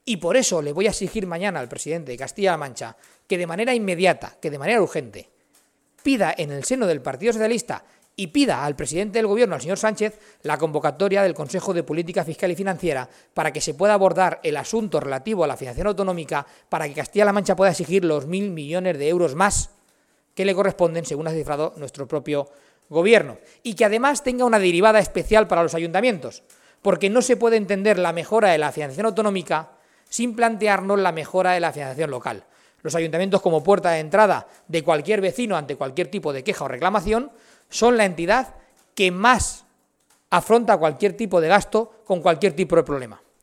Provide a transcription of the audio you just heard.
Y por eso le voy a exigir mañana al presidente de Castilla-La Mancha que de manera inmediata, que de manera urgente, pida en el seno del Partido Socialista y pida al presidente del Gobierno, al señor Sánchez, la convocatoria del Consejo de Política Fiscal y Financiera para que se pueda abordar el asunto relativo a la financiación autonómica para que Castilla-La Mancha pueda exigir los 1.000 millones de euros más que le corresponden, según ha cifrado nuestro propio Gobierno. Y que además tenga una derivada especial para los ayuntamientos, porque no se puede entender la mejora de la financiación autonómica sin plantearnos la mejora de la financiación local. Los ayuntamientos, como puerta de entrada de cualquier vecino ante cualquier tipo de queja o reclamación, son la entidad que más afronta cualquier tipo de gasto con cualquier tipo de problema.